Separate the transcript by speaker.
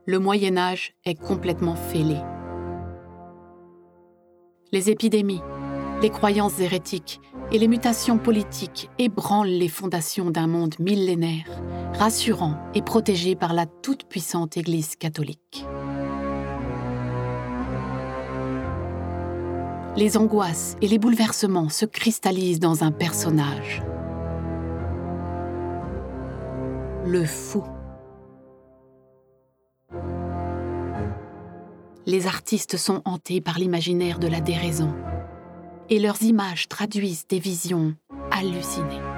Speaker 1: le Moyen-Âge est complètement fêlé. Les épidémies, les croyances hérétiques et les mutations politiques ébranlent les fondations d'un monde millénaire, rassurant et protégé par la toute-puissante Église catholique. Les angoisses et les bouleversements se cristallisent dans un personnage. Le fou. Les artistes sont hantés par l'imaginaire de la déraison, et leurs images traduisent des visions hallucinées.